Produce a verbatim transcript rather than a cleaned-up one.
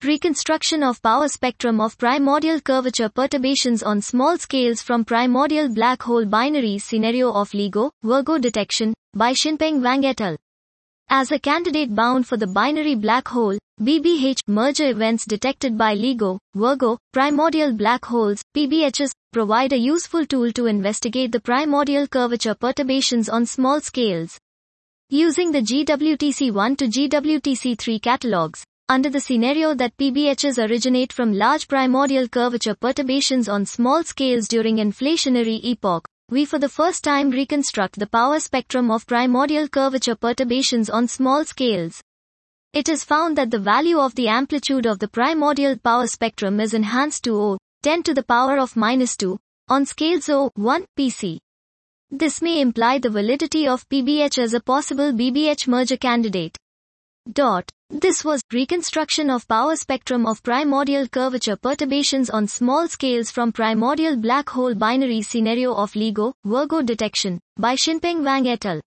Reconstruction of power spectrum of primordial curvature perturbations on small scales from primordial black hole binaries scenario of LIGO, Virgo detection, by Xinpeng Wang et al. As a candidate bound for the binary black hole, B B H, merger events detected by LIGO, Virgo, primordial black holes, P B Hs, provide a useful tool to investigate the primordial curvature perturbations on small scales. Using the G W T C one to G W T C three catalogs, under the scenario that P B Hs originate from large primordial curvature perturbations on small scales during inflationary epoch, we for the first time reconstruct the power spectrum of primordial curvature perturbations on small scales. It is found that the value of the amplitude of the primordial power spectrum is enhanced to zero point ten to the power of minus two, on scale zero point one P C. This may imply the validity of P B H as a possible B B H merger candidate. Dot. This was reconstruction of power spectrum of primordial curvature perturbations on small scales from primordial black hole binary scenario of LIGO, Virgo detection, by Xinpeng Wang et al.